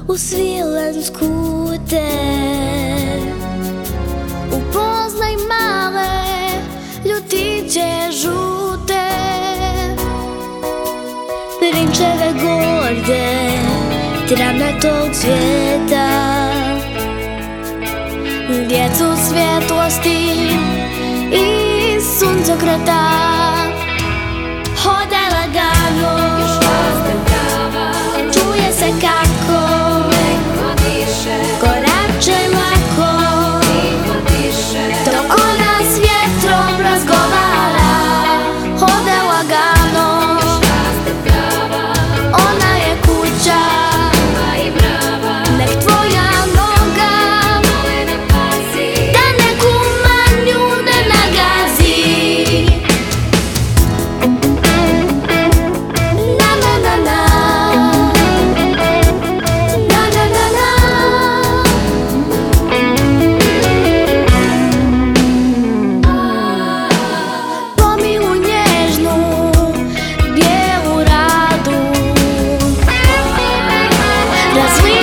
u svilen skuter. Upoznaj male ljutiće žute, prinčeve gorde, trame tog svijeta, djecu svjetlosti i suncokreta. Hodaj lagano, čuje se kako korače lako, dok ona s vjetrom razgovara. Hodaj lagano, ona je kuća, nek tvoja noga da neku manju ne nagazi. Na na na na, na na na na. Pomiluj nježnu bijelu radu, razvij